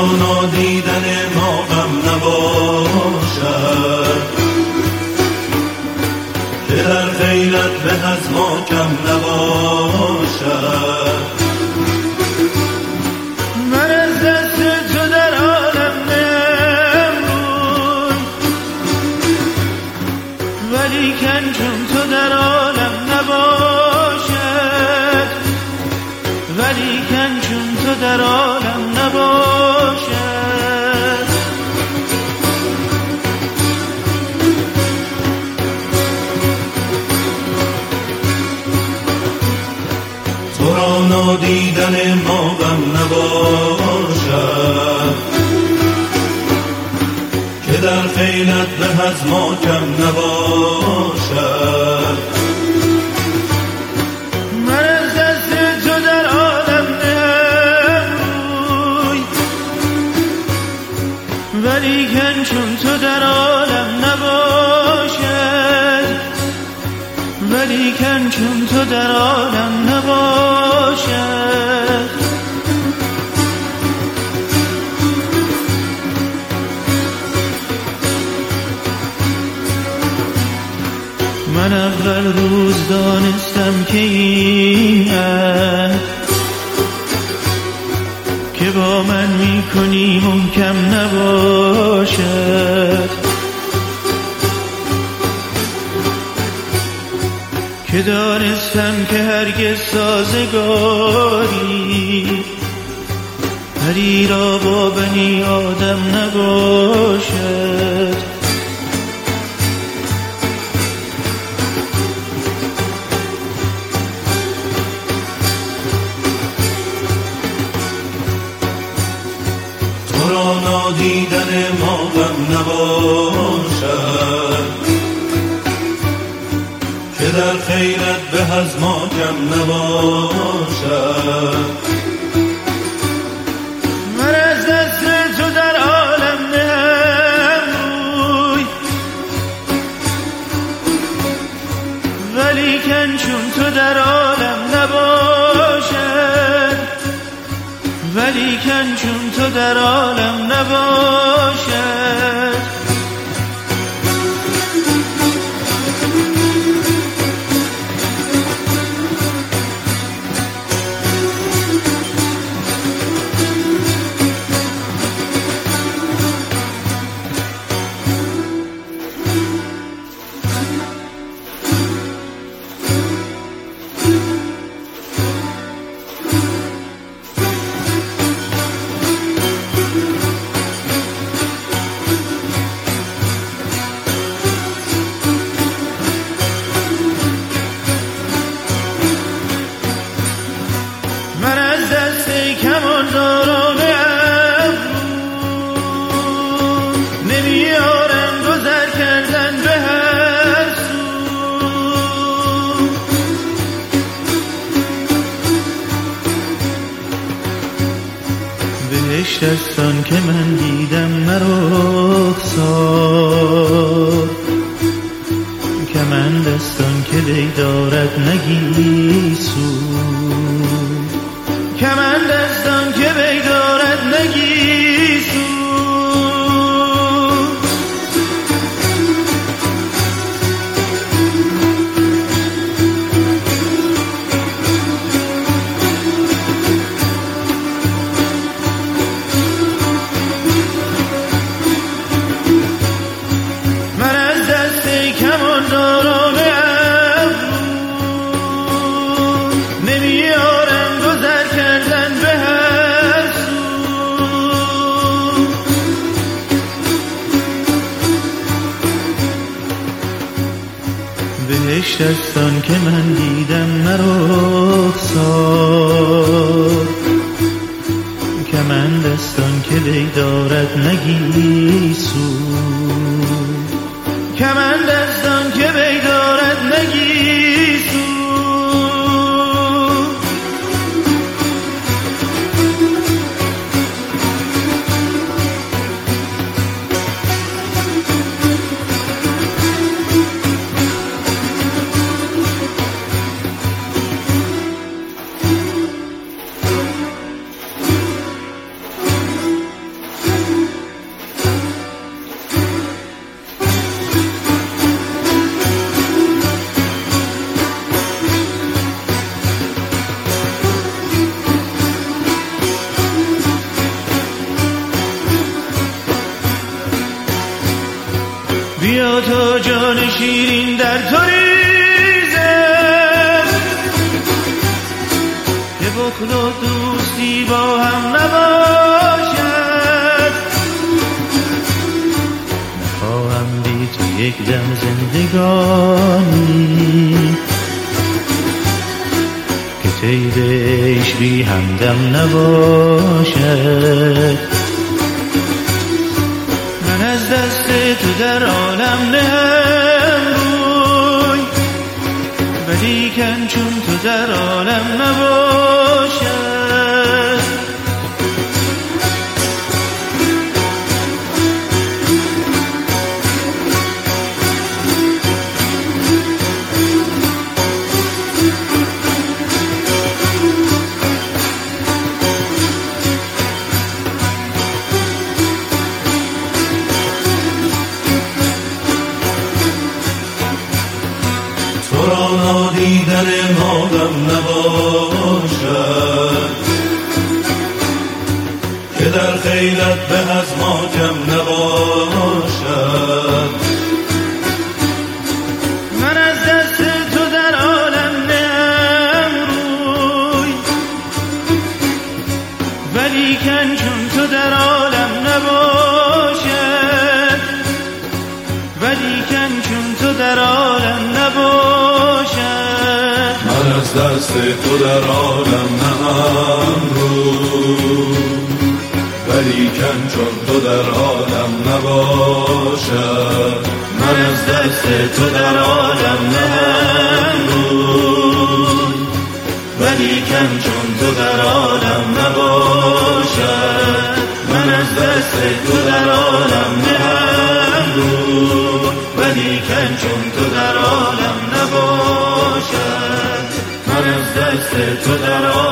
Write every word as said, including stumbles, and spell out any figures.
را نادیدن ما غم نباشد، که در خیرت به از ما کم نباشد. من از دست تو در عالم نمون، ولیکن چون تو در عالم نباشد، ولیکن چون تو در عالم نباشد. تو را نادیدن ما غم نباشد، که در خیلت به از ما کم نباشد. من از دست تو در عالم نمون، ولیکن چون تو در عالم نباشد، ولیکن چون تو در عالم نباشد. من اول روز دانستم که این عهد که با من میکنی محکم نباشد، که دانستم که هرگز سازگاری پری را با بنی آدم نباشد. تو را نادیدن ما غم نباشد، که در خیرت به از ما کم نباشد. من از دست تو در عالم نمون، ولیکن چون تو در عالم نباشد، ولیکن چون تو در عالم نباشد. من از دست کمان دارم ابرو، نمیارم گذر کردن به هر سو. بهشت است آن که من دیدم نرخسار، کمند است آن که دی دارد نگیسو، کمند است آن که وی دارد نگیسو. من از دست کمان دارم ابرو، نمیارم گذر کردن به هر سو. بهشت است آن که من دیدم نرخسار، کمند است آن که وی دارد نگیسو، کمند است آن که وی دارد نگیسو. جان شیرین در تو ریزه که بخل و دوستی با هم نباشد. نخواهم بی تو یک دم زندگانی که تیرش بی همدم نباشد. من از دست تو در عالم نهم روی ولیکن چون تو در عالم نباشد. تو را نادیدن ما غم نباشد که در خیلت به از ما کم نباشد. من از دست تو در عالم نهم روی ولیکن چون تو در عالم نباشد. ولیکن چون تو در عالم نباشد. من از دست تو در عالم نهم روی ولیکن چون تو در عالم نباشد. من از دست تو در عالم نهم روی ولیکن چون تو در عالم نباشد. من از دست تو در عالم نهم روی ولیکن چون تو در عالم نباشد. من از دست تو در عالم